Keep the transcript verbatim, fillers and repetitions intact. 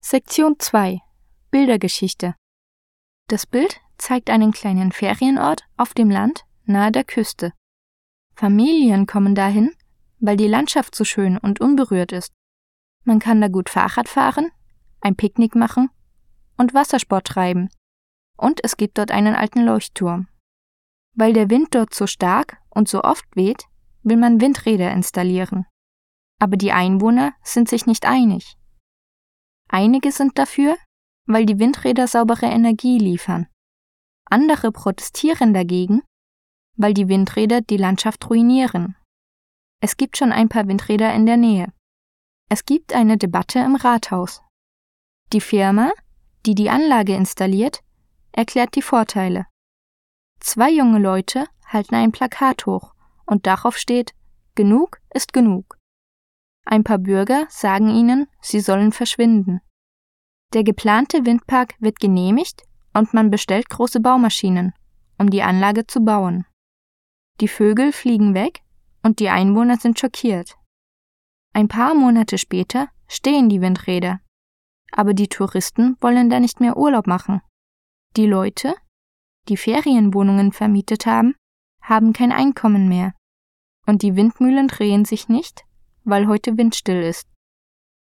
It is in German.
Sektion zwei. Bildergeschichte. Das Bild zeigt einen kleinen Ferienort auf dem Land nahe der Küste. Familien kommen dahin, weil die Landschaft so schön und unberührt ist. Man kann da gut Fahrrad fahren, ein Picknick machen und Wassersport treiben. Und es gibt dort einen alten Leuchtturm. Weil der Wind dort so stark und so oft weht, will man Windräder installieren. Aber die Einwohner sind sich nicht einig. Einige sind dafür, weil die Windräder saubere Energie liefern. Andere protestieren dagegen, weil die Windräder die Landschaft ruinieren. Es gibt schon ein paar Windräder in der Nähe. Es gibt eine Debatte im Rathaus. Die Firma, die die Anlage installiert, erklärt die Vorteile. Zwei junge Leute halten ein Plakat hoch und darauf steht: Genug ist genug. Ein paar Bürger sagen ihnen, sie sollen verschwinden. Der geplante Windpark wird genehmigt und man bestellt große Baumaschinen, um die Anlage zu bauen. Die Vögel fliegen weg und die Einwohner sind schockiert. Ein paar Monate später stehen die Windräder, aber die Touristen wollen da nicht mehr Urlaub machen. Die Leute, die Ferienwohnungen vermietet haben, haben kein Einkommen mehr. Und die Windmühlen drehen sich nicht, weil heute windstill ist.